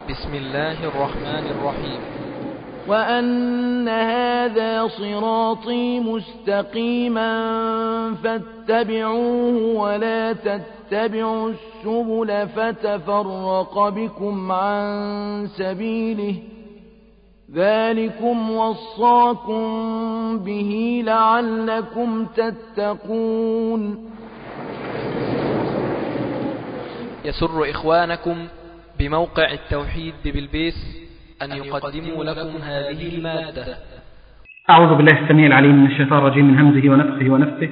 بسم الله الرحمن الرحيم. وأن هذا صراطي مستقيما فاتبعوه ولا تتبعوا السبل فتفرق بكم عن سبيله ذلكم وصاكم به لعلكم تتقون. يسر إخوانكم بموقع التوحيد ببلبيس أن يقدموا لكم هذه المادة. أعوذ بالله السميع العليم من الشيطان الرجيم من همزه ونفخه ونفثه.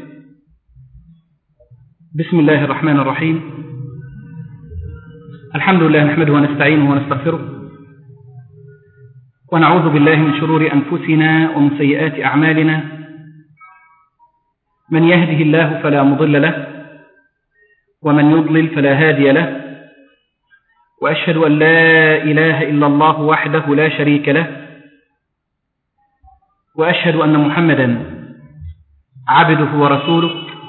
بسم الله الرحمن الرحيم. الحمد لله نحمده ونستعينه ونستغفره ونعوذ بالله من شرور أنفسنا ومن سيئات أعمالنا. من يهده الله فلا مضل له ومن يضلل فلا هادي له، وأشهد أن لا إله إلا الله وحده لا شريك له، وأشهد أن محمدا عبده ورسوله.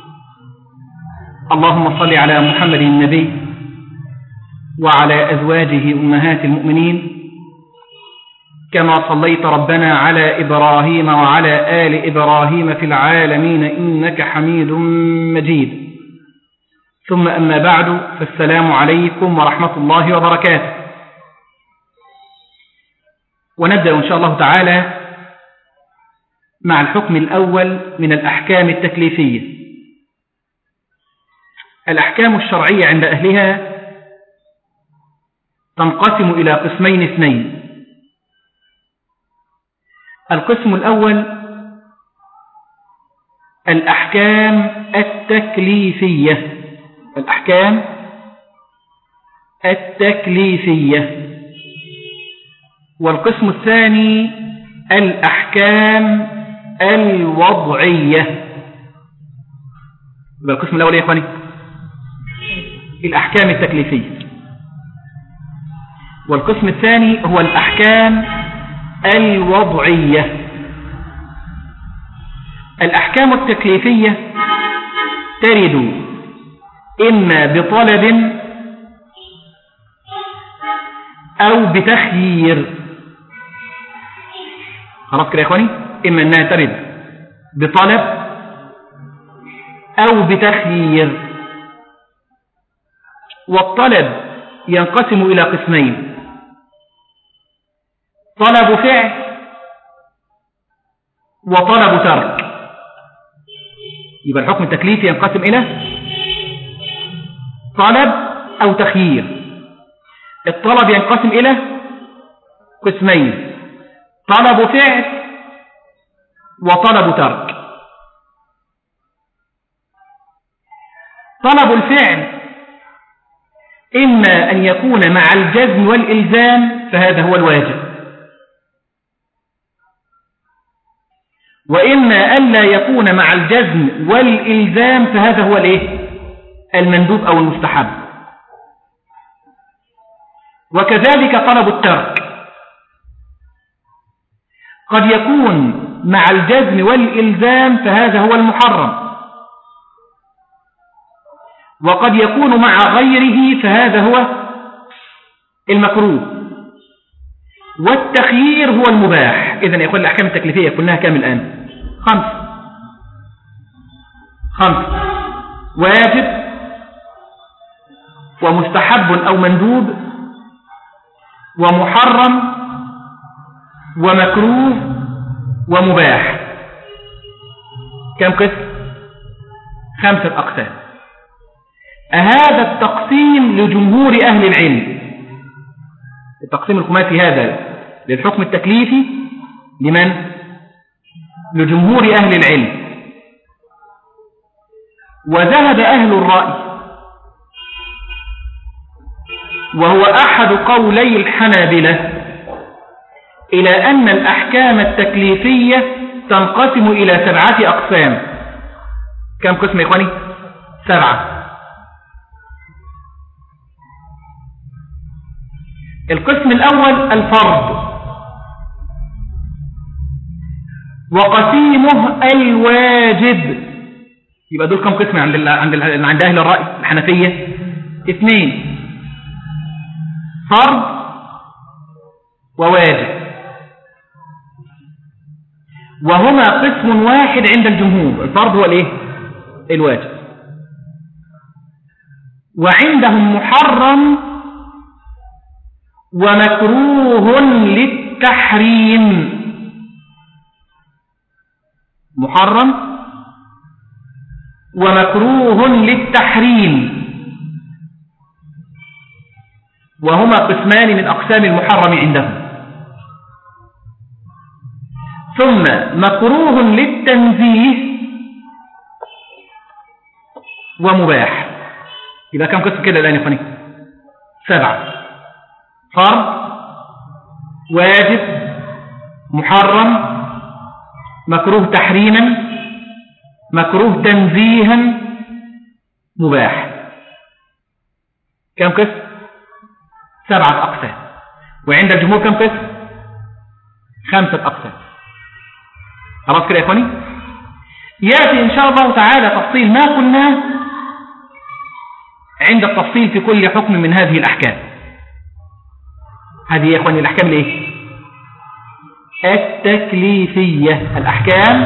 اللهم صل على محمد النبي وعلى أزواجه أمهات المؤمنين كما صليت ربنا على إبراهيم وعلى آل إبراهيم في العالمين إنك حميد مجيد. ثم أما بعد، فالسلام عليكم ورحمة الله وبركاته. ونبدأ إن شاء الله تعالى مع الحكم الأول من الأحكام التكليفية. الأحكام الشرعية عند أهلها تنقسم إلى قسمين اثنين. القسم الأول الأحكام التكليفية، الأحكام التكليفية. والقسم الثاني الأحكام الوضعية. القسم الأول يا إخواني الأحكام التكليفية، والقسم الثاني هو الأحكام الوضعية. الأحكام التكليفية ترد إما بطلب أو بتخيير. خلاص كده يا إخواني، إما أنها ترد بطلب أو بتخيير. والطلب ينقسم إلى قسمين: طلب فعل وطلب ترك. يبقى الحكم التكليفي ينقسم إلى طلب أو تخيير. الطلب ينقسم إلى قسمين: طلب فعل وطلب ترك. طلب الفعل إما أن يكون مع الجزم والإلزام فهذا هو الواجب، وإما أن لا يكون مع الجزم والإلزام فهذا هو المندوب أو المستحب. وكذلك طلب الترك قد يكون مع الجزم والإلزام فهذا هو المحرم، وقد يكون مع غيره فهذا هو المكروه، والتخيير هو المباح. إذن يا إخوان الأحكام التكليفية كلها كام الآن؟ 5: واجب ومستحب أو مندوب ومحرم ومكروه ومباح. كم قسم؟ 5 أقسام. هذا التقسيم لجمهور أهل العلم. التقسيم الخماسي هذا للحكم التكليفي لمن؟ لجمهور أهل العلم. وذهب أهل الرأي وهو أحد قولي الحنابلة إلى أن الأحكام التكليفية تنقسم إلى 7 أقسام. كم قسم يا إخواني؟ 7. القسم الأول الفرض، وقسيمه الواجب. يبقى دول كم قسم عند أهل الرأي الحنفية؟ 2: فرض وواجب، وهما قسم واحد عند الجمهور. الفرض هو الايه؟ الواجب. وعندهم محرم ومكروه للتحريم. محرم ومكروه للتحريم، وهما قسمان من أقسام المحرم عندهم. ثم مكروه للتنزيه ومباح. يبقى كم قسم كده الآن يا اخواني؟ 7: فرض، واجب، محرم، مكروه تحريما، مكروه تنزيها، مباح. كم قسم؟ 7 أقسام. وعند الجمهور كم قسم؟ 5 أقسام. خلاص كده يا إخواني؟ يأتي إن شاء الله تعالى تفصيل ما قلناه عند التفصيل في كل حكم من هذه الأحكام. هذه يا إخواني الأحكام الإيه؟ التكليفية. الأحكام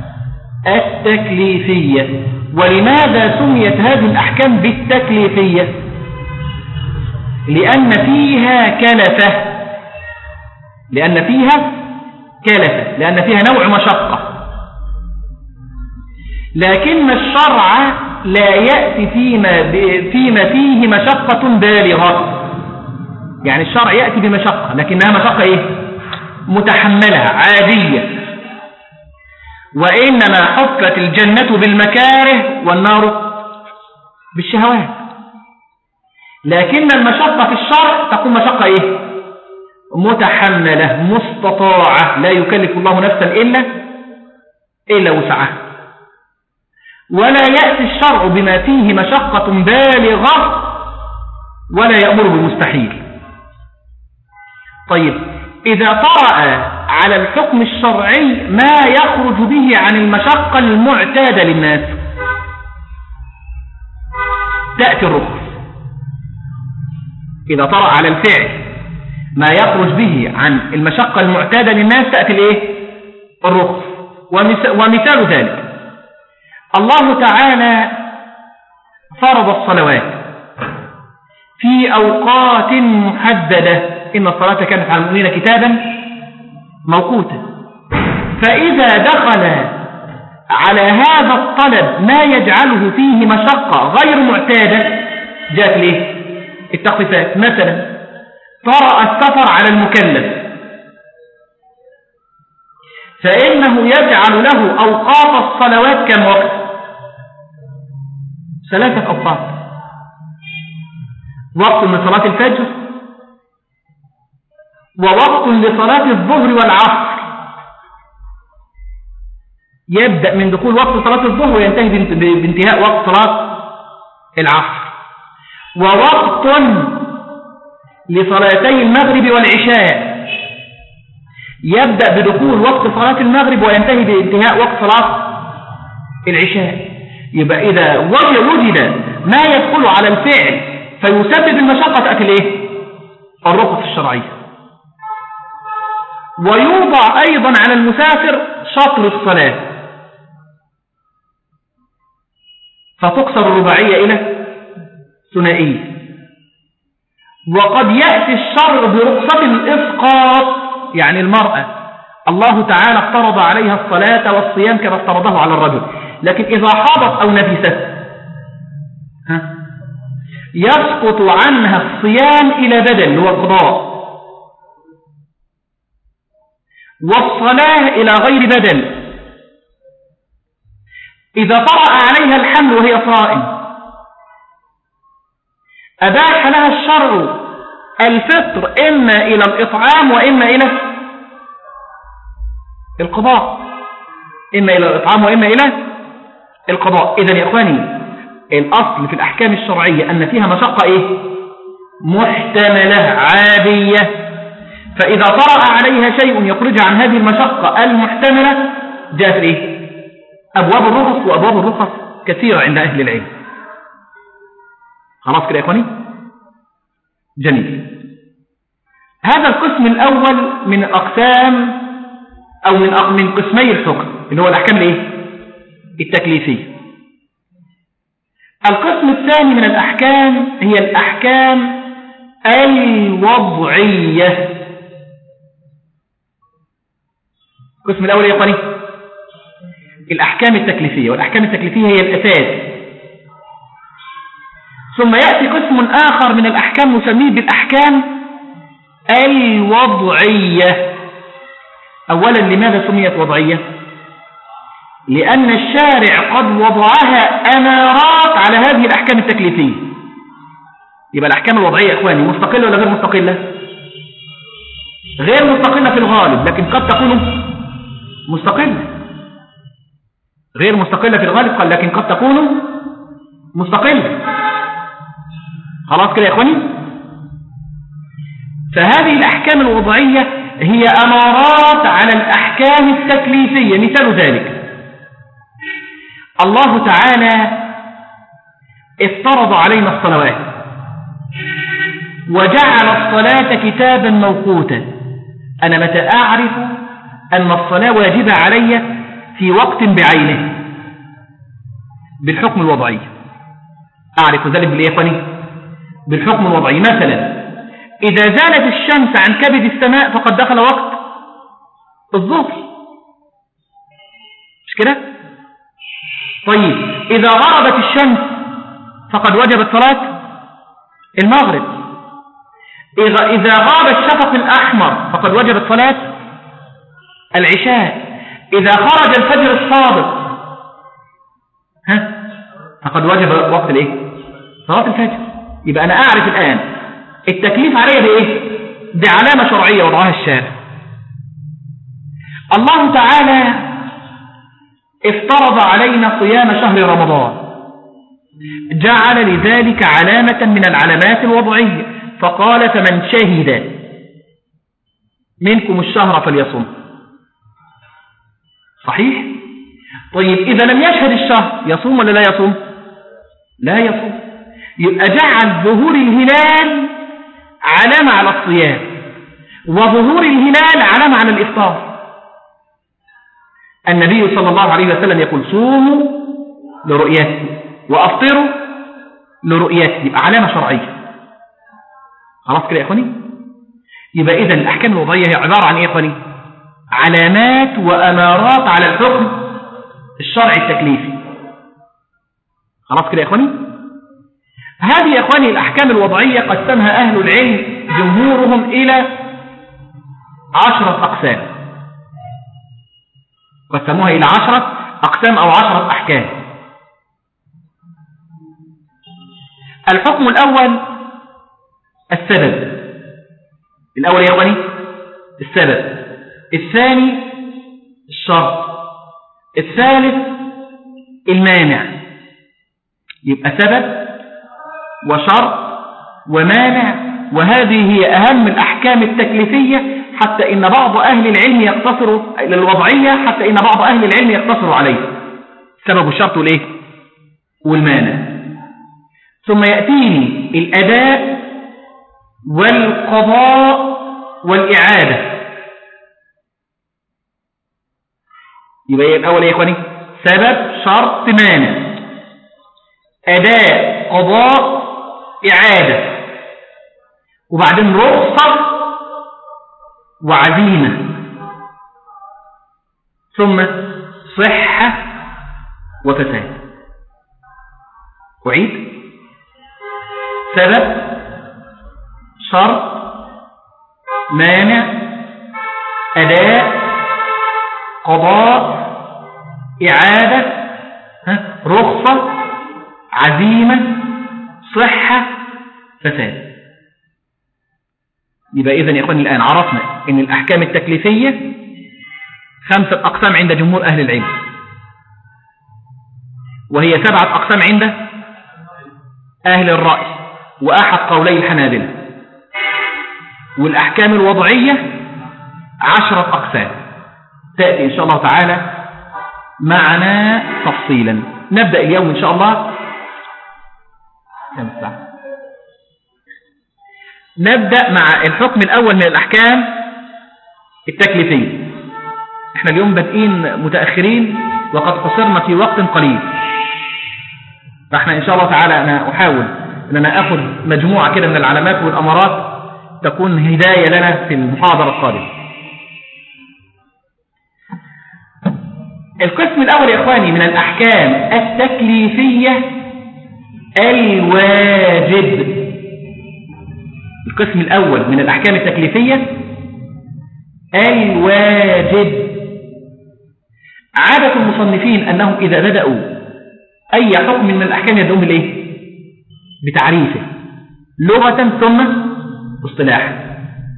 التكليفية. ولماذا سميت هذه الأحكام بالتكليفية؟ لأن فيها كلفة، لأن فيها نوع مشقة. لكن الشرع لا يأتي فيما فيه مشقة بالغة. يعني الشرع يأتي بمشقة لكنها مشقة إيه؟ متحملة عادية. وإنما حفت الجنة بالمكاره والنار بالشهوات. لكن المشقة في الشرع تكون مشقة إيه؟ متحملة مستطاعة، لا يكلف الله نفسا إلا وسعها. ولا يأتي الشرع بما فيه مشقة بالغة ولا يأمر بالمستحيل. طيب، إذا طرأ على الحكم الشرعي ما يخرج به عن المشقة المعتادة للناس تأتي الرخص. إذا طرأ على الفعل ما يخرج به عن المشقة المعتادة للناس تأتي الإيه؟ الرخص. ومثال ذلك الله تعالى فرض الصلوات في أوقات محددة. إن الصلاة كانت على المؤمنين كتابا موقوتا. فإذا دخل على هذا الطلب ما يجعله فيه مشقة غير معتادة جاءت ليه؟ التخفيفات. مثلا طرأ السفر على المكلف فإنه يجعل له أوقات الصلوات كم وقت؟ 3 أوقات. وقت من صلاة الفجر، ووقت لصلاة الظهر والعصر، يبدأ من دخول وقت صلاة الظهر وينتهي بانتهاء وقت صلاة العصر، ووقت لصلاتي المغرب والعشاء يبدأ بدخول وقت صلاة المغرب وينتهي بانتهاء وقت صلاة العشاء. يبقى إذا وجد ما يدخل على الفعل فيسبب المشقة تأتي الإيه؟ الرخص الشرعية. ويوضع أيضا على المسافر شطر الصلاة فتقصر الرباعية إلى ثنائية. وقد يأتي الشرع برخصة الإسقاط، يعني المرأة الله تعالى افترض عليها الصلاة والصيام كما افترضه على الرجل، لكن إذا حاضت أو نفست يسقط عنها الصيام إلى بدل هو القضاء، والصلاة إلى غير بدل. إذا طرأ عليها الحمل وهي صائم أباح لها الشرع الفطر إما إلى الإطعام وإما إلى القضاء، إما إلى الإطعام وإما إلى القضاء. إذن يا إخواني الأصل في الأحكام الشرعية أن فيها مشقة إيه؟ محتملة عادية. فإذا طرأ عليها شيء يخرج عن هذه المشقة المحتملة جاءت إيه؟ أبواب الرخص. وأبواب الرخص كثيرة عند أهل العلم. خلاص كده يا إخواني؟ جميل. هذا القسم الأول من الأقسام أو من قسمي الحكم اللي هو الأحكام التكليفية. القسم الثاني من الأحكام هي الأحكام الوضعية. القسم الأول يا إخواني الأحكام التكليفية، والأحكام التكليفية هي الأساس. ثم يأتي قسم آخر من الأحكام نسميه بالأحكام الوضعية. أولا لماذا سميت وضعية؟ لأن الشارع قد وضعها أمارات على هذه الأحكام التكليفية. يبقى الأحكام الوضعية يا إخواني مستقلة ولا غير مستقلة؟ غير مستقلة في الغالب، لكن قد تكون مستقلة. غير مستقلة في الغالب لكن قد تكون مستقلة. خلاص كده يا إخواني؟ فهذه الأحكام الوضعية هي أمارات على الأحكام التكليفية. مثال ذلك الله تعالى افترض علينا الصلوات وجعل الصلاة كتابا موقوتا. أنا متى أعرف أن الصلاة واجبة علي في وقت بعينه؟ بالحكم الوضعي. أعرف ذلك بالإخواني بالحكم الوضعي. مثلا إذا زالت الشمس عن كبد السماء فقد دخل وقت الظهر، مش كده؟ طيب إذا غربت الشمس فقد وجبت صلاة المغرب. إذا غاب الشفق الأحمر فقد وجبت صلاة العشاء. إذا خرج الفجر الصادق فقد وجب وقت صلاة الفجر. يبقى أنا أعرف الآن التكليف عليه بعلامة شرعية وضعها الشارع. الله تعالى افترض علينا صيام شهر رمضان، جعل لذلك علامة من العلامات الوضعية، فقال فمن شهد منكم الشهر فليصم. صحيح؟ طيب إذا لم يشهد الشهر يصوم ولا لا يصوم؟ لا يصوم. يبقى جعل ظهور الهلال علامة على الصيام، وظهور الهلال علامة على الإفطار. النبي صلى الله عليه وسلم يقول صوموا لرؤيته وأفطروا لرؤيته. يبقى علامة شرعية. خلاص كده يا إخواني؟ يبقى إذن الأحكام الوضعية هي عبارة عن إيه يا إخواني؟ علامات وأمارات على الحكم الشرعي التكليفي. خلاص كده يا إخواني؟ هذه يا إخواني الأحكام الوضعية قسمها أهل العلم جمهورهم إلى 10 أقسام. قسموها إلى 10 أقسام أو 10 أحكام. الحكم الأول السبب. الأول يا إخواني السبب، الثاني الشرط، الثالث المانع. يبقى سبب وشرط ومانع، وهذه هي أهم الأحكام التكليفية، حتى إن بعض أهل العلم يقتصر للوضعية، حتى إن بعض أهل العلم يقتصر عليه سبب الشرط والمانع. ثم يأتيني الأداء والقضاء والإعادة. يبقى الأول يا إخواني سبب شرط مانع، أداء قضاء إعادة، وبعدين رخصة وعزيمة، ثم صحة وفساد. أعيد: سبب شرط مانع أداء قضاء إعادة رخصة عزيمة صحة فساد. يبقى إذن يا إخواني الآن عرفنا أن الأحكام التكليفية 5 أقسام عند جمهور أهل العلم، وهي 7 أقسام عند أهل الرأي وأحد قولي الحنابلة. والأحكام الوضعية 10 أقسام تأتي إن شاء الله تعالى معنا تفصيلا. نبدأ اليوم إن شاء الله كم الساعة؟ نبدأ مع الحكم الأول من الأحكام التكليفية. احنا اليوم بادئين متأخرين وقد قصرنا في وقت قليل، فاحنا إن شاء الله تعالى أنا أحاول أن أنا أخذ مجموعة كده من العلامات والأمارات تكون هداية لنا في المحاضرة القادمة. القسم الأول يا إخواني من الأحكام التكليفية الواجب. القسم الأول من الأحكام التكليفية الواجب. عادة المصنفين أنهم إذا بدأوا أي حكم من الأحكام يبدأون بالإيه؟ بتعريفه لغة ثم اصطلاحا.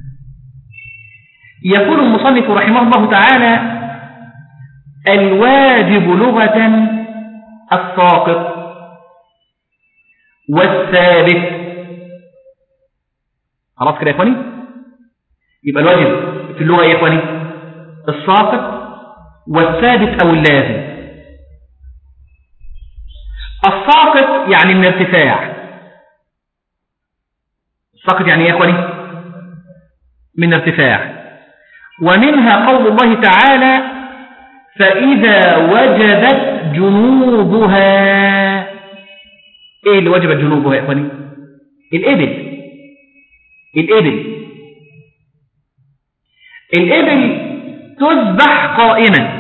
يقول المصنف رحمه الله تعالى: الواجب لغة الساقط والثابت. خلاص كده يا إخواني؟ يبقى الواجب في اللغة يا إخواني الساقط والثابت أو اللازم. الساقط يعني من ارتفاع. الساقط يعني ايه يا اخواني؟ من ارتفاع. ومنها قول الله تعالى: فإذا وجبت جنوبها. ايه اللي وجبت جنوبها يا اخواني؟ الإبل. الإبل تذبح قائمة.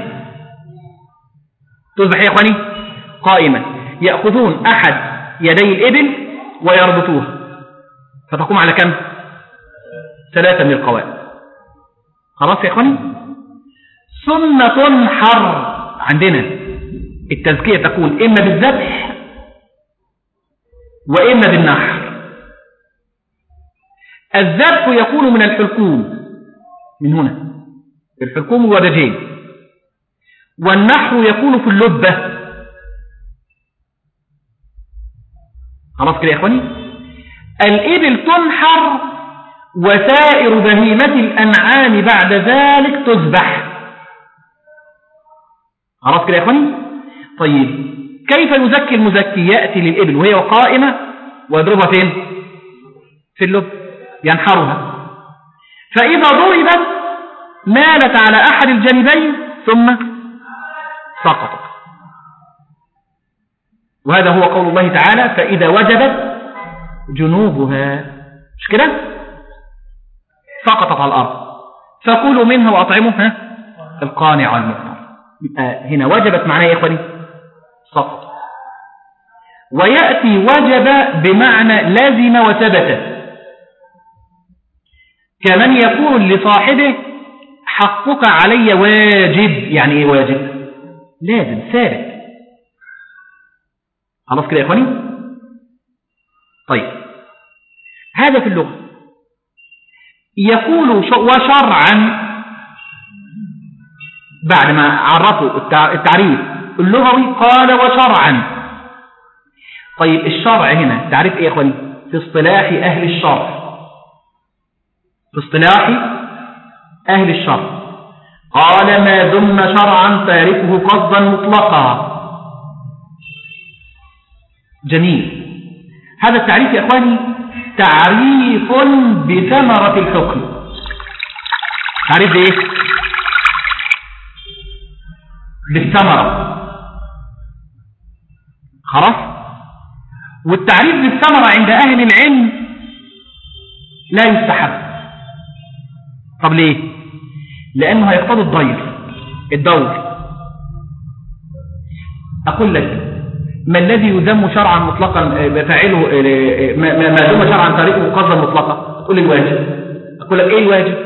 تذبح يا اخواني قائمة. يأخذون أحد يدي الإبل ويربطوها فتقوم على كم؟ 3 من القوائم. خلاص يا اخواني؟ ثم تنحر. عندنا التزكية تكون إما بالذبح وإما بالنحر. الذبح يكون من الحلقوم، من هنا الحلقوم والودجين، والنحر يكون في اللبة. خلاص كده يا اخواني؟ الإبل تنحر وسائر بهيمة الأنعام بعد ذلك تذبح. خلاص كده يا اخواني؟ طيب كيف يزكي المزكي؟ يأتي للإبل وهي قائمة ويضربها فين؟ في اللب، ينحرها. فإذا ضربت مالت على أحد الجانبين ثم سقطت. وهذا هو قول الله تعالى: فإذا وجبت جنوبها. مش كده؟ سقطت على الأرض. فكلوا منها وأطعموها القانع والمعتر. يبقى هنا وجبت معناه يا إخواني سقط. ويأتي وجب بمعنى لازم وثبت، كمن يقول لصاحبه: حقك علي واجب. يعني ايه واجب؟ لازم ثابت. خلاص كده يا اخواني؟ طيب هذا في اللغة. يقول وشرعا بعد ما عرفوا التعريف اللغوي قال وشرعا. طيب الشرع هنا تعريف ايه يا اخواني؟ في اصطلاح اهل الشرع. في اصطلاح أهل الشرع قال: ما دمنا شرعا تاركه قصدا مطلقا. جميل. هذا التعريف يا أخواني تعريف بثمرة الحكم. تعريف ايه؟ بالثمرة. خلاص. والتعريف بالثمرة عند أهل العلم لا يستحب. طب ليه؟ لأنه هيقتضي الدور. أقول لك: ما الذي يذم شرعا مطلقا فاعله ما دام شرعا تاركه قصدا مطلقا؟ تقول الواجب. أقول لك: إيه الواجب؟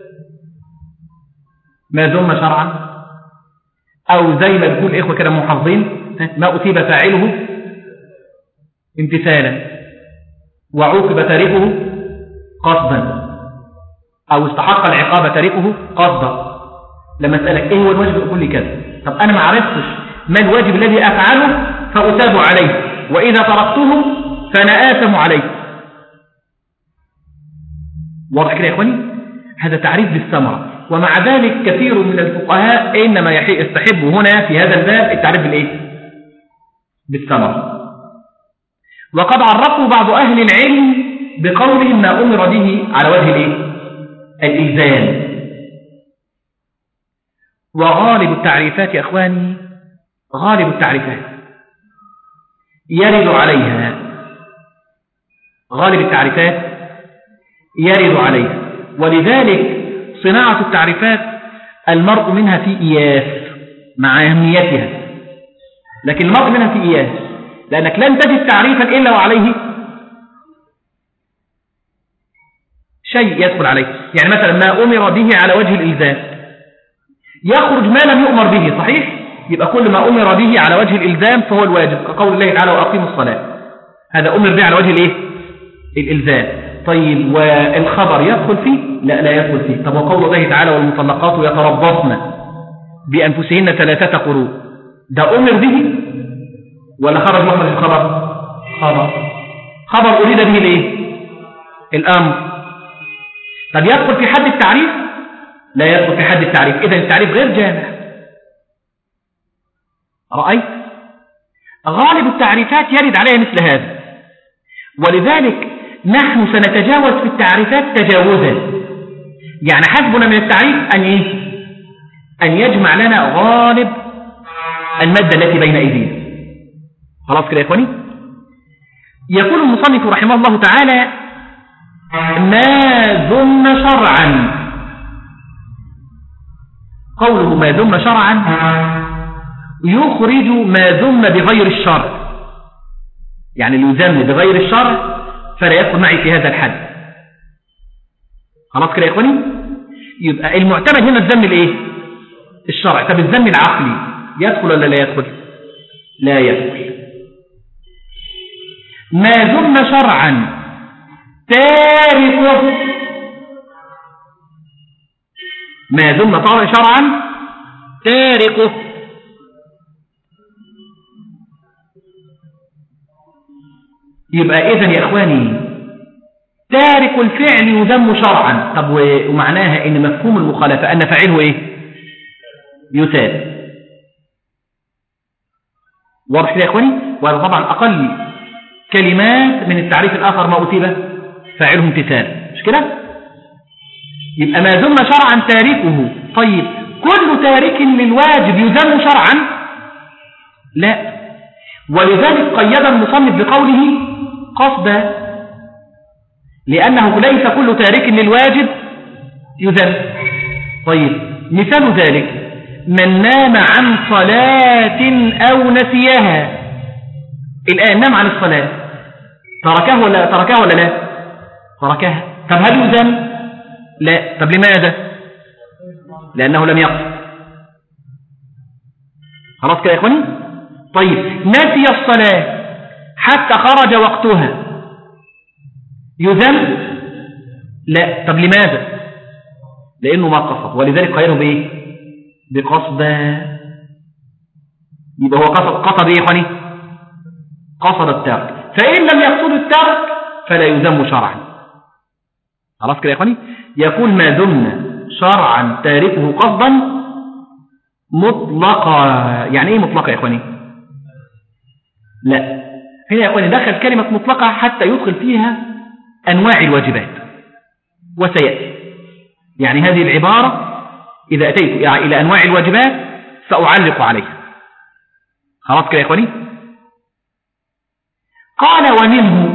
ما دام شرعا، أو زي ما بيقول إخوة كده محافظين: ما أثيب فاعله امتثالا وعوقب تاركه قصدا، أو استحق العقاب تاركه قصدا. لما أسألك إيه هو الواجب يقول لي كذا. طب أنا ما عرفتش ما الواجب الذي أفعله فأثاب عليه، وإذا تركته فأنا آثم عليه. واضح كده يا إخواني؟ هذا تعريف بالثمرة. ومع ذلك كثير من الفقهاء إنما يستحب هنا في هذا الباب التعريف بالإيه؟ بالثمرة. وقد عرفوا بعض أهل العلم بقولهم ما أمر به على وجه الإلزام. وغالب التعريفات يا أخواني، غالب التعريفات يرد عليها، غالب التعريفات يرد عليها، ولذلك صناعة التعريفات المرء منها في إياس مع أهميتها، لكن المرء منها في إياس، لأنك لن تجد تعريفا إلا وعليه شيء يدخل عليه. يعني مثلا ما أمر به على وجه الإلزام يخرج ما لم يؤمر به، صحيح؟ يبقى كل ما أمر به على وجه الإلزام فهو الواجب، كقول الله تعالى وأقيموا الصلاة، هذا أمر به على وجه الإلزام. طيب والخبر يدخل فيه؟ لا يدخل فيه. طب وقول الله تعالى والمطلقات يتربصن بأنفسهن 3 قروء، ده أمر به ولا خرج مخرج الخبر؟ خبر أريد به الأمر. طب يدخل في حد التعريف؟ لا يدخل في حد التعريف، إذن التعريف غير جامع. رأيت؟ غالب التعريفات يرد عليها مثل هذا، ولذلك نحن سنتجاوز في التعريفات تجاوزا، يعني حسبنا من التعريف أن يجمع لنا غالب المادة التي بين أيدينا. خلاص كده يا إخواني؟ يقول المصنف رحمه الله تعالى ما ذم شرعا. قوله ما ذم شرعا يخرج ما ذم بغير الشرع، يعني اللي يذم بغير الشرع فلا يدخل معي في هذا الحد. خلاص كده يا إخواني؟ يبقى المعتمد هنا الذم الشرع. طب الذم العقلي يدخل ولا لا يدخل؟ لا يدخل. ما ذم شرعا تاركه، ما ذم شرعا تاركه، يبقى إذن يا إخواني تارك الفعل يذم شرعا. طب ومعناها إن مفهوم المخالفة أن فاعله يثاب. واضح كده يا إخواني؟ وهذا طبعا أقل كلمات من التعريف الآخر ما أثيب فاعله امتثال، مش كده؟ يبقى ما ذم شرعا تاركه. طيب كل تارك للواجب يذم شرعا؟ لا، ولذلك قيد المصنف بقوله قصدا، لأنه ليس كل تارك للواجب يذم. طيب مثال ذلك من نام عن صلاة أو نسيها. الآن نام عن الصلاة، تركها ولا لا؟ تركها. طب هل يذم؟ لا. طب لماذا؟ لأنه لم يقصد. خلاص كده يا إخواني؟ طيب نسي الصلاة حتى خرج وقتها يذم؟ لا. طب لماذا؟ لأنه ما قصد، ولذلك قيله بقصد. يبقى هو قصد يا إخواني؟ قصد الترك، فإن لم يقصد الترك فلا يذم شرعا. خلاص كده يا إخواني؟ يقول ما ذم شرعا تاركه قصدا مطلقا. يعني إيه مطلقا يا إخواني؟ لا، هنا يا إخواني دخل كلمة مطلقة حتى يدخل فيها أنواع الواجبات، وسيأتي. يعني هذه العبارة إذا أتيت إلى أنواع الواجبات سأعلق عليها. خلاص كده يا إخواني؟ قال ومنه،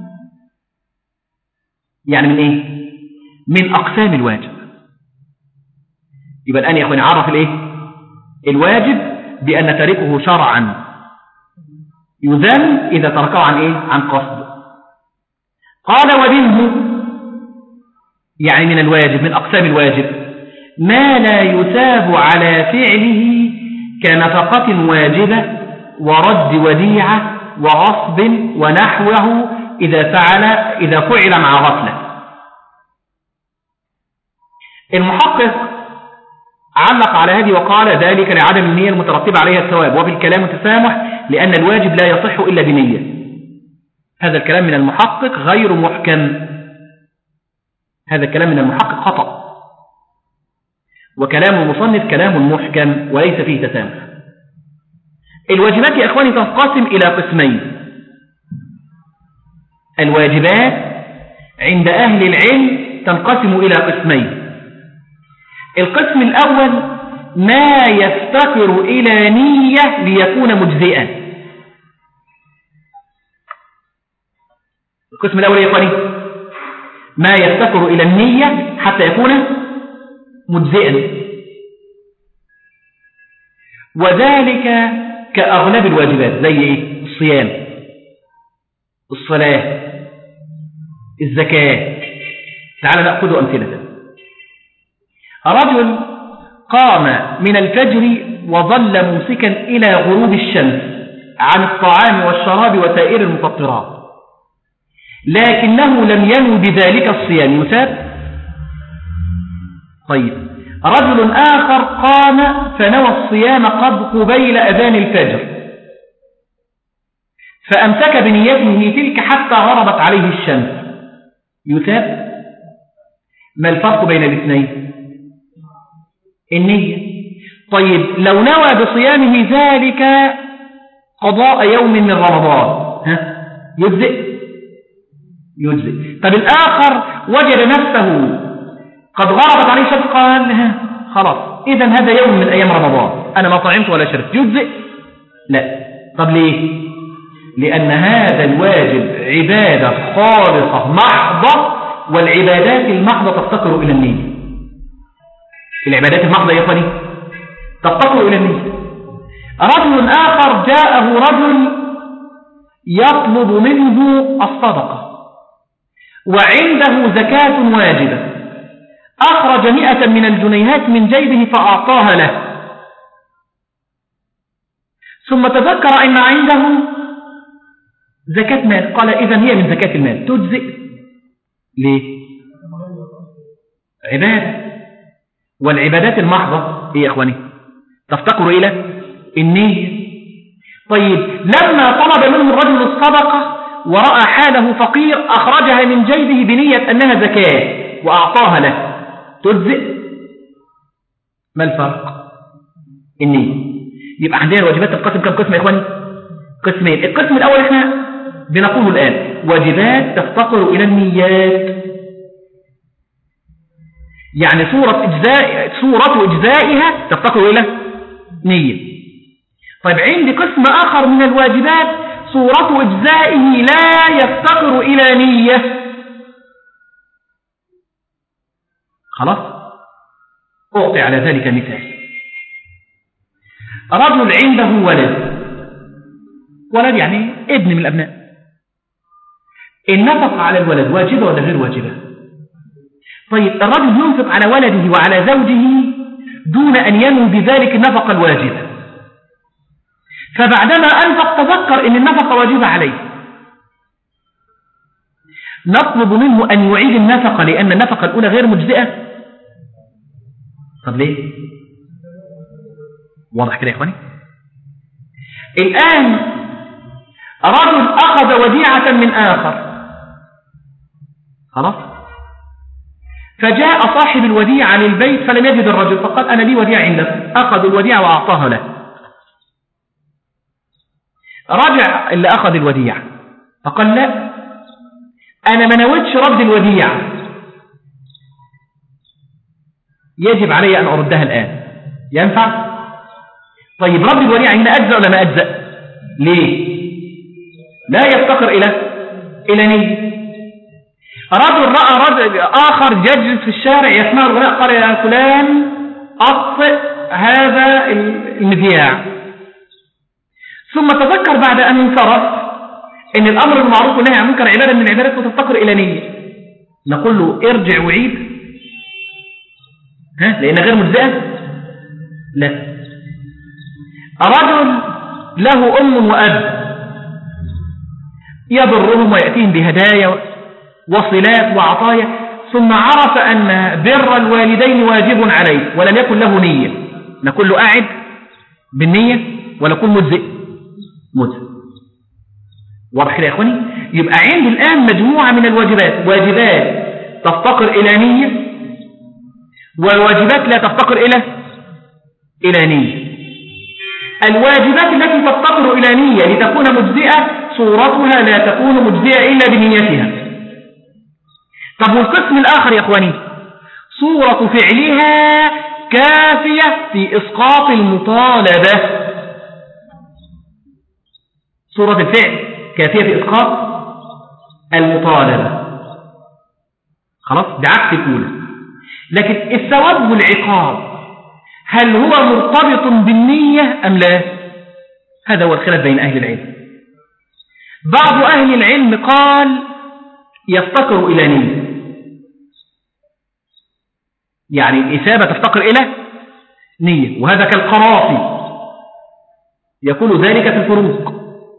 يعني من إيه؟ من أقسام الواجب. يبقى الآن يا إخواني عرف الواجب بأن تاركه شرعا يذم إذا تركه عن قصد. قال ومنه، يعني من الواجب، من أقسام الواجب ما لا يثاب على فعله كنفقة واجبة ورد وديعة وغصب ونحوه إذا فعل مع غفلة. المحقق علق على هذه وقال ذلك لعدم النية المترتبة عليها الثواب، وفي الكلام التسامح لأن الواجب لا يصح إلا بنية. هذا الكلام من المحقق غير محكم، هذا الكلام من المحقق خطأ، وكلام المصنف كلام محكم وليس فيه تسامح. الواجبات يا إخواني تنقسم إلى قسمين. الواجبات عند أهل العلم تنقسم إلى قسمين. القسم الأول ما يفتقر إلى نية ليكون مجزئا. القسم الأول يا إخواني ما يفتقر إلى النية حتى يكون مجزئا، وذلك كأغلب الواجبات زي إيه؟ الصيام، الصلاة، الزكاة. تعال نأخذ أمثلة. رجل قام من الفجر وظل ممسكا إلى غروب الشمس عن الطعام والشراب وسائر المفطرات، لكنه لم ينو بذلك الصيام، يثاب؟ طيب، رجل آخر قام فنوى الصيام قبيل أذان الفجر، فأمسك بنيته تلك حتى غربت عليه الشمس، يثاب؟ ما الفرق بين الاثنين؟ النية. طيب، لو نوى بصيامه ذلك قضاء يوم من رمضان، يجزئ؟ يجزئ. طب الآخر وجد نفسه قد غربت عليه الشمس، قال خلاص إذن هذا يوم من أيام رمضان أنا ما طعمت ولا شربت، يجزئ؟ لا. طب ليه؟ لأن هذا الواجب عبادة خالصة محضة، والعبادات المحضة تفتقر إلى النية. العبادات المحضة يا إخواني تفتقر إلى النية. رجل آخر جاءه رجل يطلب منه الصدقة وعنده زكاة واجبة، أخرج 100 من الجنيهات من جيبه فأعطاها له، ثم تذكر أن عنده زكاة مال، قال إذن هي من زكاة المال، تجزئ. ليه؟ عبادة، والعبادات المحضة هي يا إخواني تفتقر إلى النية. طيب، لما طلب منه الرجل الصدقة ورأى حاله فقير أخرجها من جيبه بنية أنها زكاة وأعطاها له، تجزئ؟ ما الفرق؟ النية. يبقى عندنا الواجبات تنقسم كم قسم يا إخواني؟ قسمين. القسم الأول احنا بنقوله الآن واجبات تفتقر إلى النيات، يعني صورة إجزائها تفتقر إلى نية. طيب، عندي قسم آخر من الواجبات صورة إجزائه لا يفتقر إلى نية. خلاص، أعطي على ذلك مثال. رجل عنده ولد يعني ابن من الأبناء، النفقة على الولد واجبة ولا غير واجبة؟ طيب، الرجل ينفق على ولده وعلى زوجه دون أن ينوي بذلك النفقة الواجبة، فبعدما أنفق تذكر أن النفقة واجبة عليه، نطلب منه أن يعيد النفقة لأن النفقة الأولى غير مجزئة. طب ليه؟ واضح كده يا إخواني؟ الآن رجل أخذ وديعة من آخر، خلاص، فجاء صاحب الوديعة للبيت فلم يجد الرجل، فقال أنا لي وديعة عندك، أخذ الوديعة وأعطاها له. رجع اللي أخذ الوديعة فقال لا، أنا ما نويتش رد الوديعة، يجب علي أن أردها الآن، ينفع؟ طيب، رد الوديعة هنا أجزأ ولا ما أجزأ؟ ليه؟ لا يفتقر إلى نية. رجل رأى رجل آخر يجلس في الشارع يسمع الغناء، قال يا فلان أطفئ هذا المذياع، ثم تذكر بعد أن انصرف أن الأمر بالمعروف والنهي عن المنكر عبادة من العبادات وتفتقر إلى نية، نقول له ارجع وعيد، لأن غير مجزئة؟ لا. رجل له أم وأب يضرهم ويأتيهم بهدايا وصلات وعطايا، ثم عرف أن بر الوالدين واجب عليه ولم يكن له نية، نقول له أعد بالنية ونكون مجزئ. واضح كده يا إخواني؟ يبقى عندي الآن مجموعة من الواجبات، واجبات تفتقر إلى نية وواجبات لا تفتقر إلى نية. الواجبات التي تفتقر إلى نية لتكون مجزئة صورتها لا تكون مجزئة إلا بنيتها. طب والقسم الآخر يا أخواني صورة فعلها كافية في إسقاط المطالبة. صورة الفعل كافية في إسقاط المطالبة، خلاص ده عكس الأولى. لكن الثواب والعقاب هل هو مرتبط بالنية أم لا؟ هذا هو الخلاف بين أهل العلم. بعض أهل العلم قال يفتقر إلى نية، يعني الإثابة تفتقر إلى نية، وهذا كالقرافي يقول ذلك في الفروق،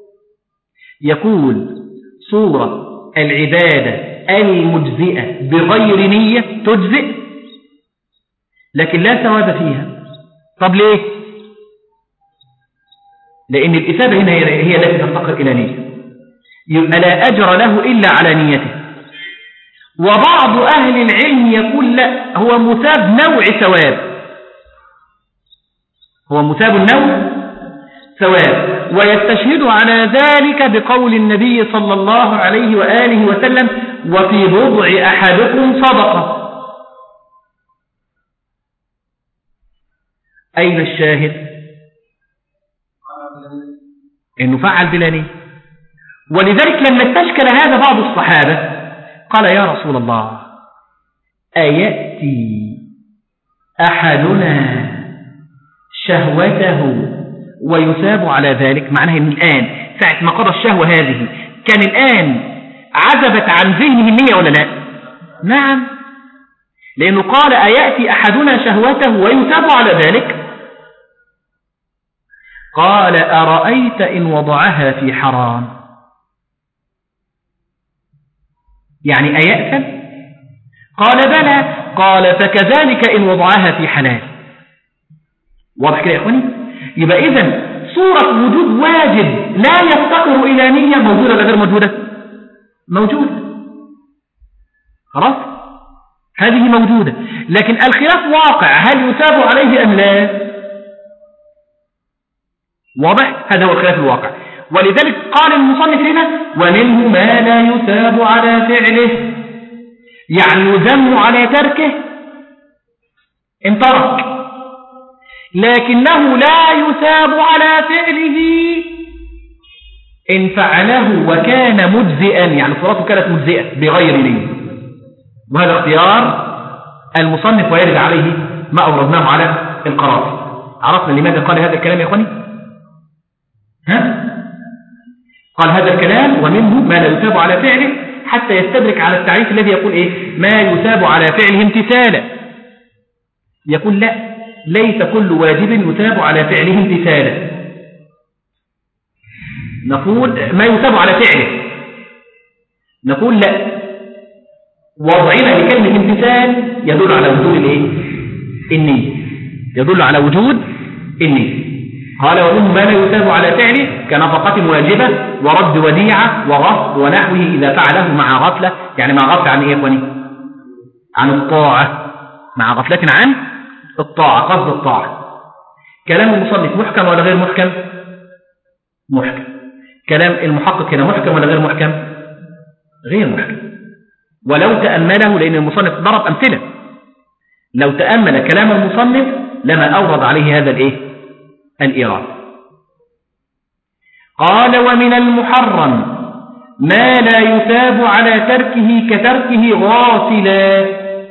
يقول صورة العبادة المجزئة بغير نية تجزئ لكن لا ثواب فيها. طب ليه؟ لأن الإثابة هنا هي التي تفتقر إلى نية، يبقى لا أجر له إلا على نيته. وبعض أهل العلم يقول لا، هو مثاب نوع ثواب، هو مثاب النوع ثواب، ويستشهد على ذلك بقول النبي صلى الله عليه وآله وسلم وفي بضع أحدكم صدقة. أين الشاهد؟ إنه فعل بلا نية. ولذلك لما استشكل هذا بعض الصحابة قال يا رسول الله أيأتي أحدنا شهوته ويثاب على ذلك؟ معناه ان الآن ساعة ما قضى الشهوة هذه كان الآن عزبت عن ذهنه النية ولا لا؟ نعم، لأنه قال أيأتي أحدنا شهوته ويثاب على ذلك. قال أرأيت إن وضعها في حرام؟ يعني أيأثم؟ قال بلى. قال فكذلك إن وضعها في حلال. واضح كده يا إخواني؟ يبقى إذن صورة وجود واجب لا يفتقر إلى نية موجودة ولا غير موجودة؟ موجودة، خلاص هذه موجودة، لكن الخلاف واقع، هل يثاب عليه أم لا؟ واضح؟ هذا هو الخلاف الواقع. ولذلك قال المصنف هنا ومنه ما لا يثاب على فعله، يعني يذم على تركه إن ترك، لكنه لا يثاب على فعله إن فعله وكان مجزئا، يعني صلاته كانت مجزئة بغير نية. وهذا اختيار المصنف ويرد عليه ما أوردناه على القرافي. عرفنا لماذا قال هذا الكلام يا أخواني؟ قال هذا الكلام ومنه ما لا يثاب على فعله حتى يستدرك على التعريف الذي يقول إيه؟ ما يثاب على فعله امتثالا. يقول لا، ليس كل واجب يثاب على فعله امتثالا. نقول ما يثاب على فعله، نقول لا، وضعنا لكلمة امتثال يدل على وجود الايه؟ النية، يدل على وجود النية. قال ومنه ما لا يثاب على فعله كنفقة واجبة ورد وديعة وغصب ونحوه إذا فعله مع غفلة، يعني مع غفلة عن ايه يا اخواني؟ عن الطاعة، مع غفلة عن الطاعة، قصد الطاعة. كلام المصنف محكم ولا غير محكم؟ محكم. كلام المحقق هنا محكم ولا غير محكم؟ غير محكم. ولو تأمله، لأن المصنف ضرب أمثلة، لو تأمل كلام المصنف لما أورد عليه هذا الإيه؟ الإيراد. قال ومن المحرم ما لا يثاب على تركه كتركه غافلا.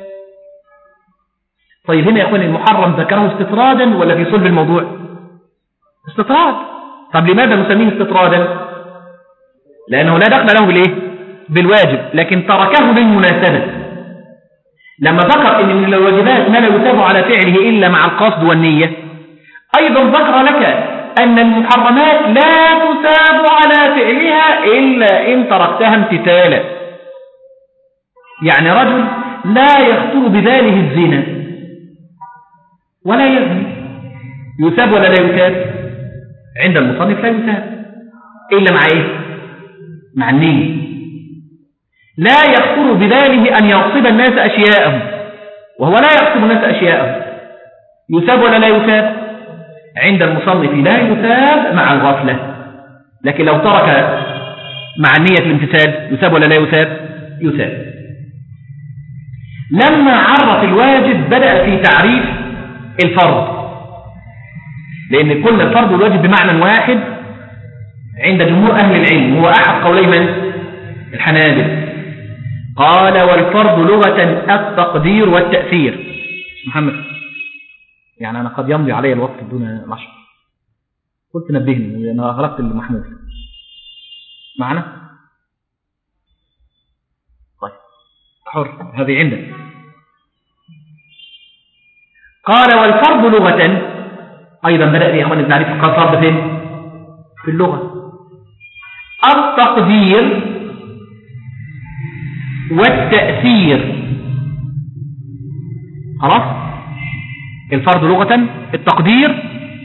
طيب هنا يا أخواني المحرم ذكره استطرادا ولا في صلب الموضوع؟ استطراد. طب لماذا نسميه استطرادا؟ لأنه لا دخل له بالإيه؟ بالواجب، لكن تركه للمناسبة. لما ذكر إن من الواجبات ما لا يثاب على فعله إلا مع القصد والنية، أيضا ذكر لك أن المحرمات لا تثاب على فعلها إلا إن تركتها امتثالا. يعني رجل لا يخطر بباله الزنا ولا يزني، يثاب ولا لا يثاب؟ عند المصنف لا يثاب إلا مع إيه؟ مع النية. لا يخطر بباله أن يغصب الناس أشياءهم وهو لا يغصب الناس أشياءهم، يثاب ولا لا يثاب؟ عند المصنف لا يثاب مع الغفلة، لكن لو ترك مع النية الامتثال يثاب ولا لا يثاب؟ يثاب. لما عرف الواجب بدأ في تعريف الفرض، لأن كل الفرض والواجب بمعنى واحد عند جمهور أهل العلم، هو أحد قولي من؟ الحنابلة. قال والفرض لغة التقدير والتأثير. محمد يعني أنا قد يمضي علي الوقت دون مشروع، قلت نبهني أنا أغلقت المحمول معنا. طيب حر هذه عندك. قال والفرض لغة أيضا بدأ يا أخواني بنعرف الفرض فين؟ في اللغة. التقدير والتأثير. خلاص، الفرض لغة التقدير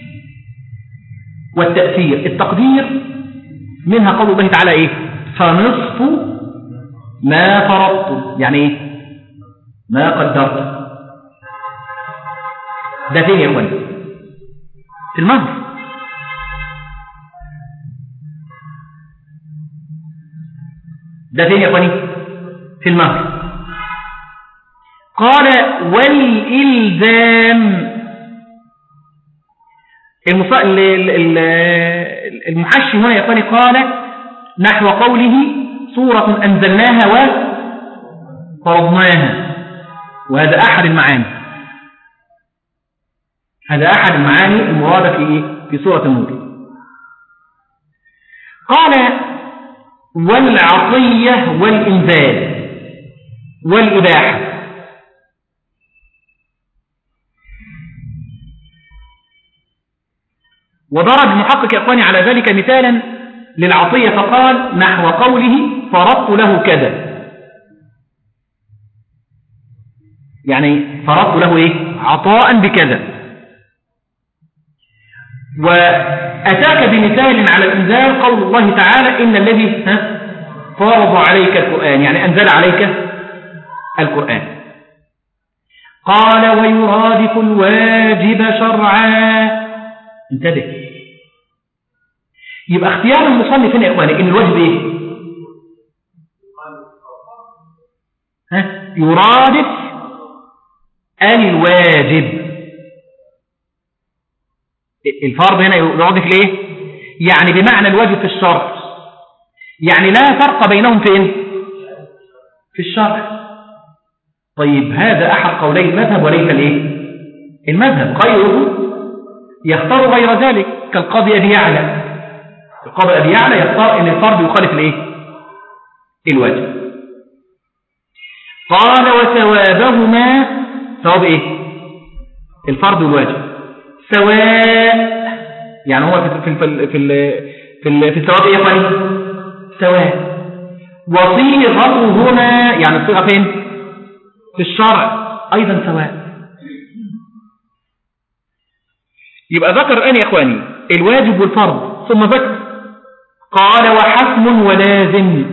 والتأثير. التقدير منها قول الله تعالى ايه؟ فنصف ما فرضتم، يعني ايه؟ ما قدرت. ده فين يا اخواني؟ في المهر. ده فين يا اخواني؟ في المهر. قال والإلزام. المحشي هنا يا اخواني قال نحو قوله سورة أنزلناها وفرضناها، وهذا أحد المعاني، هذا أحد المعاني المرادة في سورة النور. قال والعطية والإنزال والإباحة. وضرب المحقق يا اخواني على ذلك مثالا للعطية فقال نحو قوله فرضت له كذا، يعني فرضت له ايه؟ عطاء بكذا. وأتاك بمثال على الإنزال قول الله تعالى إن الذي فرض عليك القرآن، يعني أنزل عليك القرآن. قال ويرادف الواجب شرعا. انتبه، يبقى اختيار المصنف هنا يا اخواني ان الواجب ايه؟ يرادف الواجب. الفرض هنا يرادف الايه؟ يعني بمعنى الواجب في الشرع، يعني لا فرق بينهم فين؟ في الشرع. طيب هذا احد قولي المذهب وليس الايه؟ المذهب. غيره يختار غير ذلك كالقاضي أبي يعلى. القاضي أبي يعلى يختار أن الفرض يخالف الإيه؟ الواجب. قال وثوابهما، ثواب إيه؟ الفرض والواجب سواء، يعني هو في الثواب إيه يا اخواني؟ سواء. وصيغتهما، يعني الصيغة فين؟ في الشرع أيضا سواء. يبقى ذكر الآن يا إخواني الواجب والفرض، ثم ذكر قال وحتم ولازم.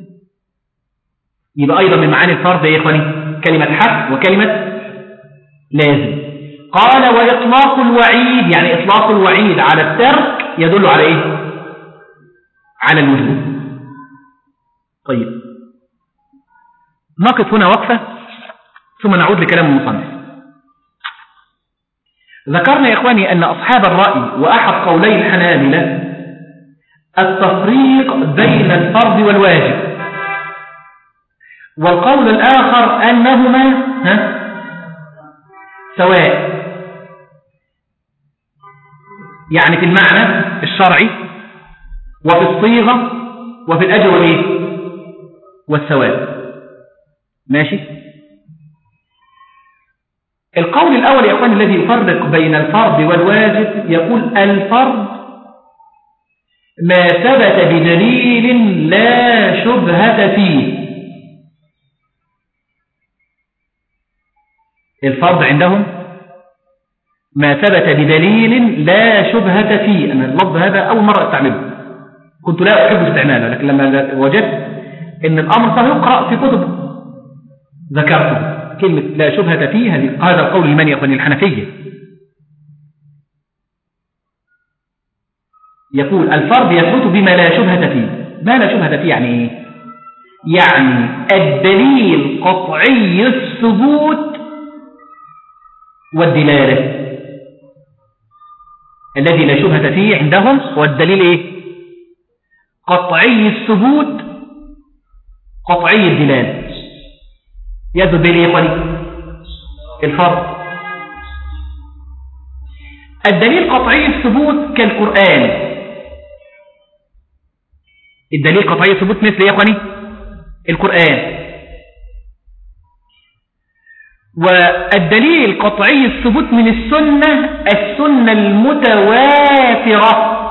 يبقى أيضا من معاني الفرض يا إخواني كلمة حتم وكلمة لازم. قال وإطلاق الوعيد، يعني إطلاق الوعيد على الترك يدل على إيه؟ على الوجوب. طيب نقف هنا وقفة ثم نعود لكلام المصنف. ذكرنا يا إخواني أن أصحاب الرأي وأحد قولي الحنابلة التفريق بين الفرض والواجب، والقول الآخر أنهما سواء، يعني في المعنى الشرعي وفي الصيغة وفي الأجر والثواب. ماشي. القول الأول يا أخواني الذي يفرق بين الفرض والواجب يقول الفرض ما ثبت بدليل لا شبهة فيه. الفرض عندهم ما ثبت بدليل لا شبهة فيه. أنا اللفظ هذا أول مرة استعمله، كنت لا أحب استعماله، لكن لما وجدت أن الأمر سيقرأ في كتب ذكرته كلمة لا شبهة فيه. هذا القول لمن يا أخواني؟ الحنفية. يقول الفرض يثبت بما لا شبهة فيه. ما لا شبهة فيه يعني إيه؟ يعني الدليل قطعي الثبوت والدلالة، الذي لا شبهة فيه عندهم هو الدليل ايه؟ قطعي الثبوت قطعي الدلالة. يثبت به ايه يا اخواني؟ الفرض. الدليل قطعي الثبوت كالقرآن. الدليل قطعي الثبوت مثل ايه يا اخواني؟ القرآن. والدليل قطعي الثبوت من السنة المتواترة.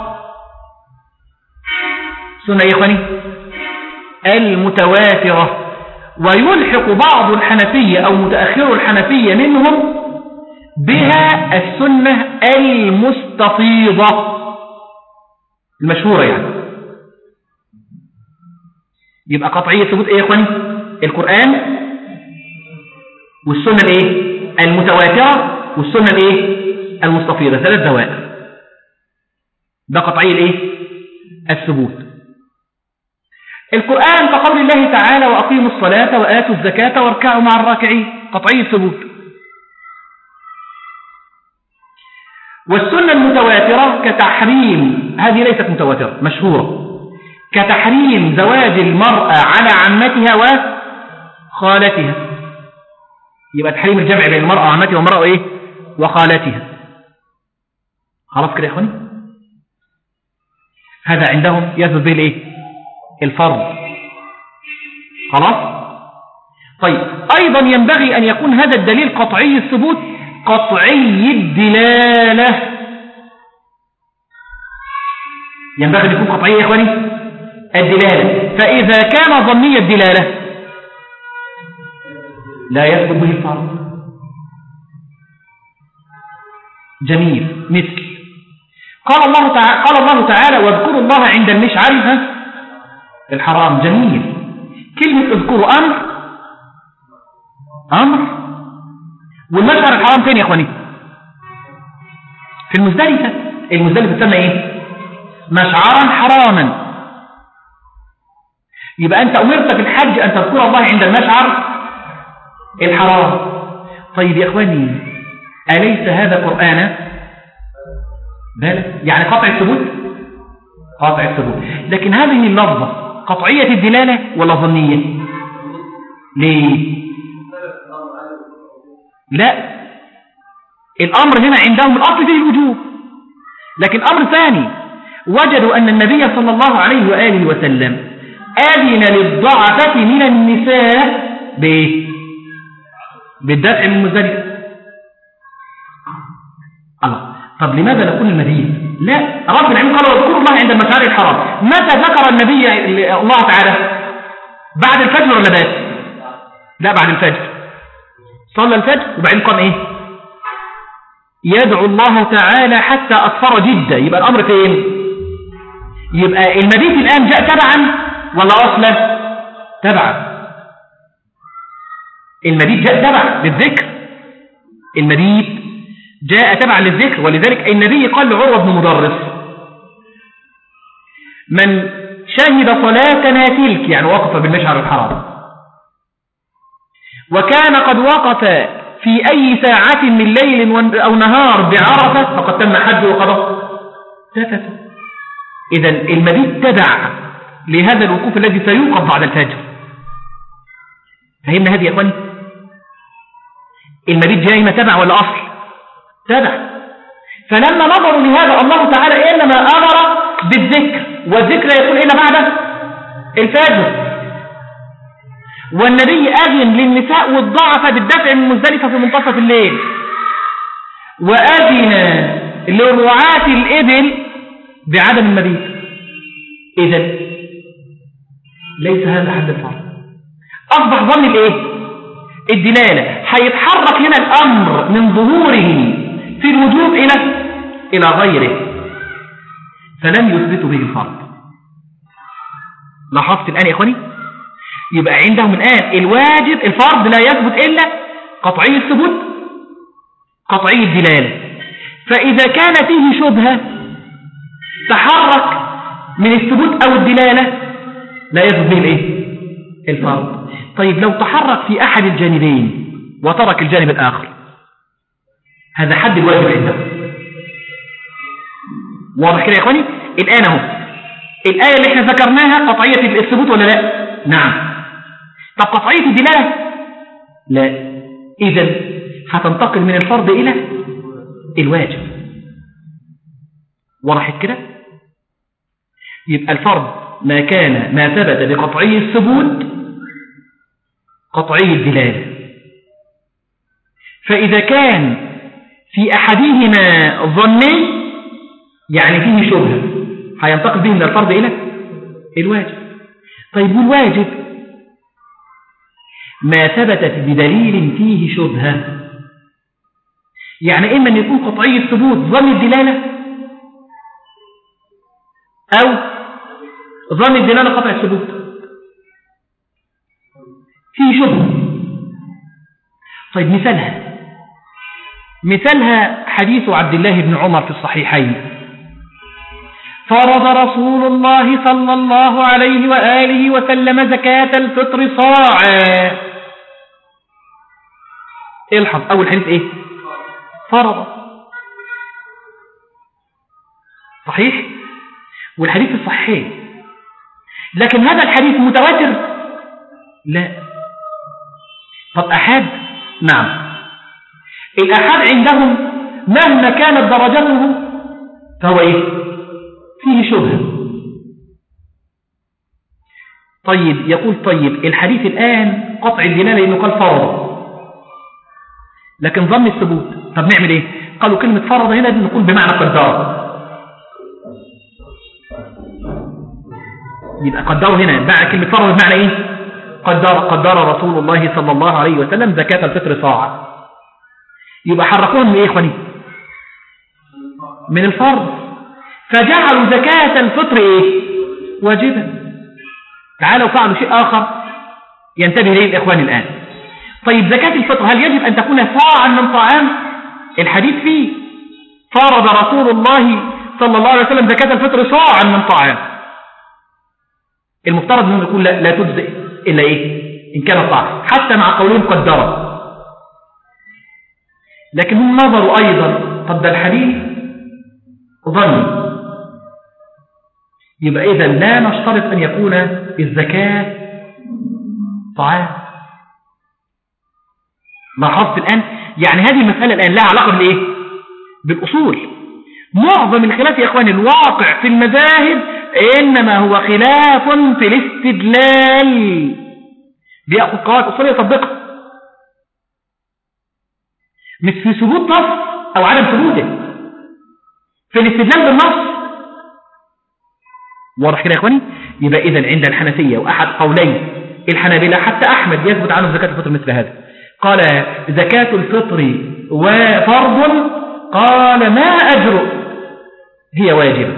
سنة يا اخواني المتواترة. ويلحق بعض الحنفية أو متأخر الحنفية منهم بها السنة المستفيضة المشهورة يعني. يبقى قطعية ثبوت ايه يا اخواني؟ القرآن والسنة الايه؟ المتواترة والسنة الايه؟ المستفيضة. 3 دوائر. ده قطعية الايه؟ الثبوت. القرآن كقول الله تعالى وأقيموا الصلاة وآتوا الزكاة واركعوا مع الراكعين، قطعي الثبوت. والسنة المتواترة كتحريم، هذه ليست متواترة مشهورة، كتحريم زواج المرأة على عمتها وخالتها. يبقى تحريم الجمع بين المرأة وعمتها ومرأة ايه؟ وخالتها. خلاص كده يا اخواني؟ هذا عندهم يثبت به الايه؟ الفرض. خلاص. طيب ايضا ينبغي ان يكون هذا الدليل قطعي الثبوت قطعي الدلالة. ينبغي ان يكون قطعي يا اخواني الدلالة. فاذا كان ظني الدلالة لا يثبت به الفرض. جميل. مثل قال الله تعالى واذكروا الله عند المشعر الحرام. جميل. كلمة اذكروا أمر والمشعر الحرام فين يا اخواني؟ في المزدلفة. المزدلفة تسمى ايه؟ مشعرا حراما. يبقى انت امرت في الحج ان تذكر الله عند المشعر الحرام. طيب يا اخواني أليس هذا قرآن؟ بلى. يعني قطع الثبوت قطع الثبوت. لكن هذه اللفظة قطعية الدلالة ولا ظنية؟ ليه؟ لا، الأمر هنا عندهم الأصل فيه الوجوب. لكن أمر ثاني، وجدوا أن النبي صلى الله عليه وآله وسلم أذن للضعفة من النساء بالدفع من مزدلفة. الله. طب لماذا نقول المدين؟ لا، رب العالمين قال واذكروا الله عند المشعر الحرام. متى ذكر النبي الله تعالى؟ بعد الفجر ولا بعد؟ لا، بعد الفجر. صلى الفجر وبعدين قام ايه؟ يدعو الله تعالى حتى أصفر جدا. يبقى الأمر فين؟ يبقى المبيت الآن جاء تبعا ولا أصلا؟ تبعا. المبيت جاء تبع للذكر. المبيت جاء تبعا للذكر. ولذلك النبي قال لعروة بن مدرس من شهد صلاتنا تلك، يعني وقف بالمشعر الحرام، وكان قد وقف في أي ساعة من ليل أو نهار بعرفة فقد تم حج وقضى تفت. إذن المبيت تبع لهذا الوقوف الذي سيوقف بعد الفجر. فهمنا هذه يا أخواني؟ المبيت جاء تبع ولا أصل؟ تبع. فلما نظروا لهذا الله تعالى إنما أمر بالذكر، والذكر يكون إلا بعد الفجر. والنبي أذن للنساء والضعف بالدفع من مزدلفة في منتصف الليل، وأذن لرعاة الإبل بعدم المبيت. إذن ليس هذا حد الفرض. أصبح ظن الإيه؟ الدلالة. هيتحرك هنا الأمر من ظهوره في الوجوب إلى غيره، فلم يثبت به الفرض. لاحظت الآن يا إخواني؟ يبقى عندهم الآن الواجب الفرض لا يثبت إلا قطعي الثبوت قطعي الدلالة. فإذا كان فيه شبهة تحرك من الثبوت أو الدلالة لا يثبت به الإيه؟ الفرض. طيب لو تحرك في أحد الجانبين وترك الجانب الآخر، هذا حد الواجب عنده. واضح كده يا إخواني؟ الآن اهو الآية اللي احنا ذكرناها قطعية الثبوت ولا لا؟ نعم. طب قطعية الدلالة؟ لا. إذن هتنتقل من الفرض إلى الواجب. وضحت كده؟ يبقى الفرض ما ثبت بقطعي الثبوت قطعي الدلالة. فإذا كان في أحدهما ظني يعني فيه شبهة هينتقل به من الفرض إلى الواجب. طيب والواجب ما ثبتت بدليل فيه شبهة، يعني إما أن يكون قطعي الثبوت ظن الدلالة أو ظن الدلالة قطع الثبوت فيه شبهة. طيب مثالها حديث عبد الله بن عمر في الصحيحين: فرض رسول الله صلى الله عليه وآله وسلم زكاة الفطر صاعا. الحظ أول حديث إيه؟ فرض. صحيح؟ والحديث الصحيح. لكن هذا الحديث متواتر؟ لا. طب أحاد؟ نعم. الأحاد عندهم مهما كانت درجته فهو إيه؟ فيه شبهة. طيب يقول طيب الحديث الآن قطع الدلالة إنه قال فرض لكن ظن الثبوت. طب نعمل إيه؟ قالوا كلمة فرض هنا نقول بمعنى قدر. يبقى قدروا هنا بعد كلمة فرض بمعنى إيه؟ قدر رسول الله صلى الله عليه وسلم زكاة الفطر صاعا. يبقى حركوها من إيه إخواني؟ من الفرض، فجعلوا زكاة الفطر إيه؟ واجبا. تعالوا فعلوا شيء آخر ينتبه إليه الإخوان الآن. طيب زكاة الفطر هل يجب أن تكون صاعا من طعام؟ الحديث فيه فرض رسول الله صلى الله عليه وسلم زكاة الفطر صاعا من طعام. المفترض أنه يقول لا تجزئ إلا إيه؟ إن كان طعام، حتى مع قولهم قدر. لكن هم نظروا أيضا طب ده الحديث ظني، يبقى إذا لا نشترط أن يكون الزكاة طعام. لاحظت الآن؟ يعني هذه المسألة الآن لها علاقة بالإيه؟ بالأصول. معظم الخلاف يا إخواني الواقع في المذاهب إنما هو خلاف في الاستدلال، بيأخذ قواعد أصولية يطبقها، مش في ثبوت نص أو عدم ثبوته، في الاستدلال بالنص. واضح كده يا إخواني؟ يبقى إذن عند الحنفية وأحد قولي الحنابلة حتى أحمد يثبت عنه زكاة الفطر مثل هذا، قال زكاة الفطر وفرض، قال ما أجرؤ هي واجبة.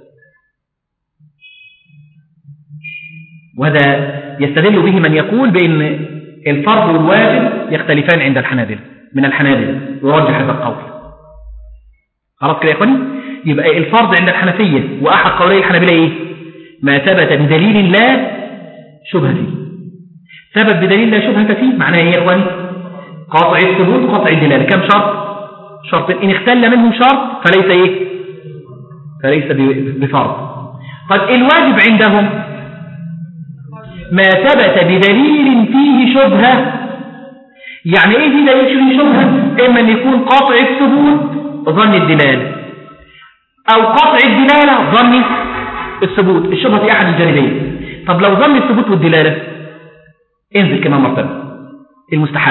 وهذا يستدل به من يقول بأن الفرض والواجب يختلفان عند الحنابلة من الحنابلة، يرجح هذا القول. خلاص كده يا إخواني؟ يبقى الفرض عند الحنفية وأحد قولي الحنابلة إيه؟ ما ثبت بدليل لا شبهة فيه. ثبت بدليل لا شبهة فيه معناه إيه يا إخواني؟ قاطع الثبوت قاطع الدلالة. كم شرط؟ شرط. إن اختل منهم شرط فليس إيه؟ فليس بفرض. طيب الواجب عندهم ما ثبت بدليل فيه شبهة. يعني إيه في دليل فيه شبهة؟ إما أن يكون قاطع الثبوت ظن الدلالة أو قاطع الدلالة ظن الثبوت، الشبهة في أحد الجانبين. طب لو ظن الثبوت والدلالة انزل كمان مرتبة المستحب.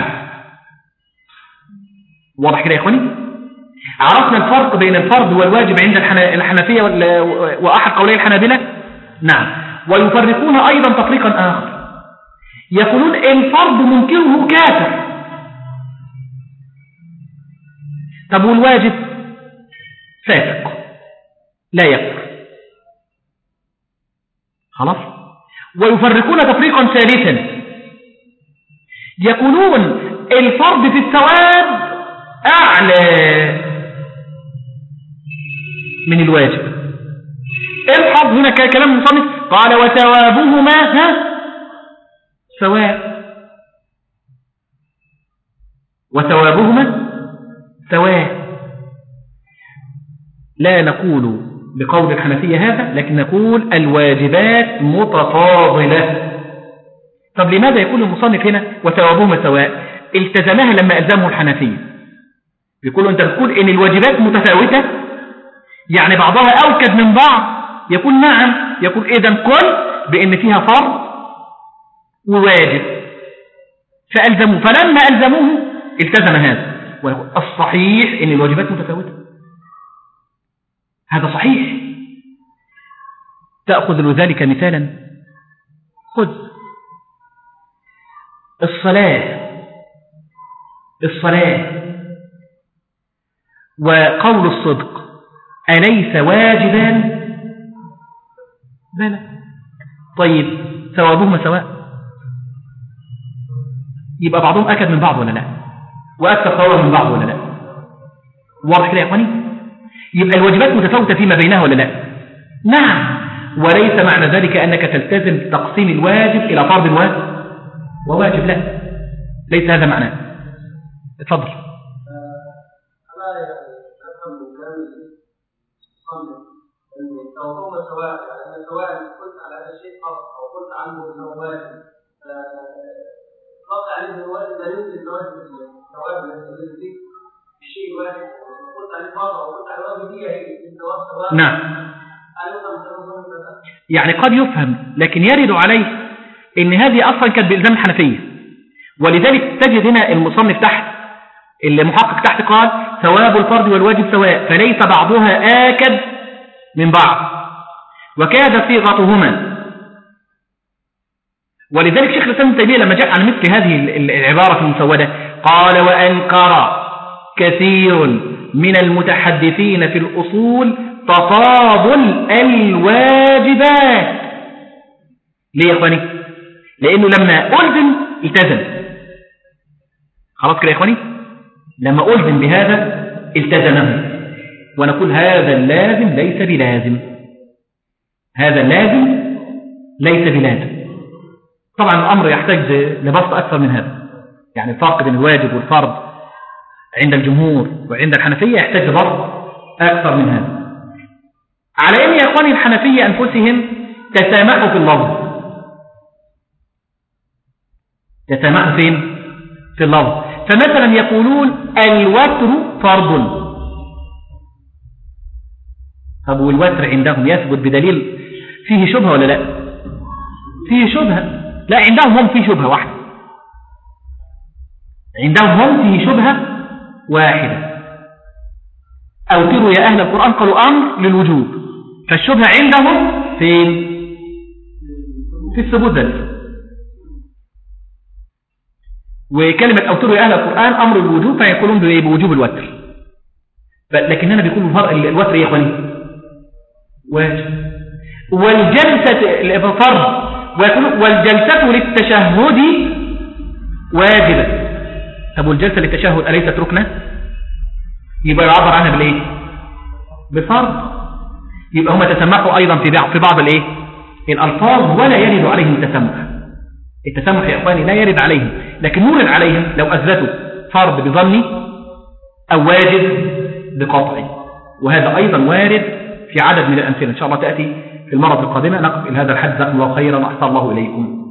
واضح كده يا إخواني؟ عرفنا الفرق بين الفرض والواجب عند الحنفية وأحد قولي الحنابلة. نعم. ويفرقون أيضا تفريقا آخر، يقولون الفرض منكره كافر. طب والواجب فاسق لا يكفر. خلاص. ويفرقون تفريقا ثالثا، يقولون الفرض في الثواب أعلى من الواجب. الحظ هنا كلام المصنف قال وثوابهما سواء وثوابهما سواء. لا نقول بقول الحنفية هذا، لكن نقول الواجبات متفاضلة. طب لماذا يقول المصنف هنا وثوابهما سواء؟ التزمها لما ألزمه الحنفية. يقول أنت بتقول إن الواجبات متفاوتة، يعني بعضها أوكد من بعض. يقول نعم، يقول إذن كل بأن فيها فرض وواجب، فألزموه، فلما ألزموه التزم هذا. الصحيح إن الواجبات متفاوتة، هذا صحيح. تأخذ لذلك مثالا، خذ الصلاة وقول الصدق أليس واجبان؟ بلى. طيب ثوابهما سواء، يبقى بعضهم أكد من بعض ولا لا؟ وأكثر ثوابا من بعض ولا لا؟ واضح كده يا إخواني؟ يبقى الواجبات متفاوتة فيما بينها ولا لا؟ نعم. وليس معنى ذلك أنك تلتزم تقسيم الواجب إلى فرض وواجب، لا، ليس هذا معناه. اتفضل. توقفنا سواء، يعني سواء قلت على هذا الشيء فرض او قلت عنه انه واجب، فقط عليه انه واجب لا يمكن زواج الثواب الذي فيه الشيء الواجب، قلت عليه فرض او قلت على واجب هي الثواب سواء. نعم. يعني قد يفهم، لكن يرد عليه ان هذه اصلا كانت بالزام الحنفيه، ولذلك تجد هنا المصنف تحت المحقق تحت قال ثواب الفرض والواجب سواء، فليس بعضها آكد من بعض، وكاد صيغتهما. ولذلك شيخ الإسلام ابن تيمية لما جاء عن مثل هذه العبارة المسودة قال وأنكر كثير من المتحدثين في الأصول تفاضل الواجبات. ليه يا إخواني؟ لأنه لما ألزم التزم، خلاص كده يا إخواني، لما ألزم بهذا التزمه. ونقول هذا اللازم ليس بلازم، هذا اللازم ليس بلازم. طبعا الأمر يحتاج لبسط أكثر من هذا، يعني الفرق بين الواجب والفرض عند الجمهور وعند الحنفية يحتاج لبسط أكثر من هذا. على أن يا أخواني الحنفية أنفسهم تسامحوا في اللفظ، تسامحوا فين؟ في اللفظ. فمثلا يقولون الوتر فرض. طب والوتر عندهم يثبت بدليل فيه شبهة ولا لا؟ فيه شبهة. لا، عندهم هم فيه شبهة واحدة، عندهم هم فيه شبهة واحدة. أوتروا يا أهل القرآن قالوا أمر للوجوب، فالشبهة عندهم فين؟ في الثبوت ذلك. وكلمة أوتروا يا أهل القرآن أمر الوجوب، فيقولون بوجوب الوتر. لكننا بيقولوا الوتر يا إخواني واجب، والجلسة فرض، والجلسة للتشهد واجبة. طب والجلسة للتشهد أليست ركنة؟ يبقى يعبر عنها بالإيه؟ بفرض. يبقى هم تسمحوا أيضا في بعض الإيه؟ الألفاظ، ولا يرد عليهم التسمح. التسمح يا إخواني لا يرد عليهم، لكن نورد عليهم لو أثبتوا فرض بظني أو واجب بقطعي، وهذا أيضا وارد في عدد من الأمثلة. إن شاء الله تأتي في المرة القادمة. نقف إلى هذا الحد. جزاكم الله خيرا وأحسن الله إليكم.